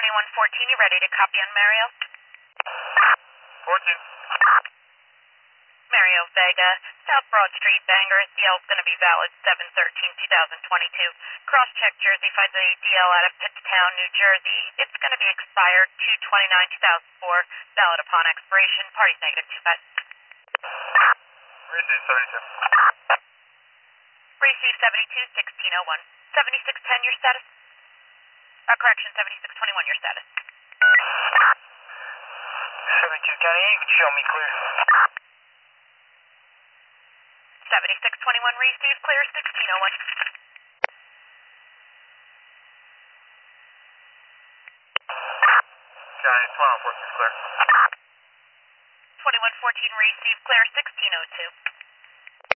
2114, you ready to copy on Mario? 14. Mario Vega, South Broad Street, Bangor. DL's going to be valid 7/13/2022. Cross-check Jersey finds a DL out of Pittstown, New Jersey. It's going to be expired 2/29/2004. Valid upon expiration. Party's -2. Receive 72. Receive 72, 1601. 7610, your status? Correction, 7621, your status. 72 County, you can show me clear. 7621, receive, clear, 1601. County, 2114 clear. 2114, receive, clear, 1602.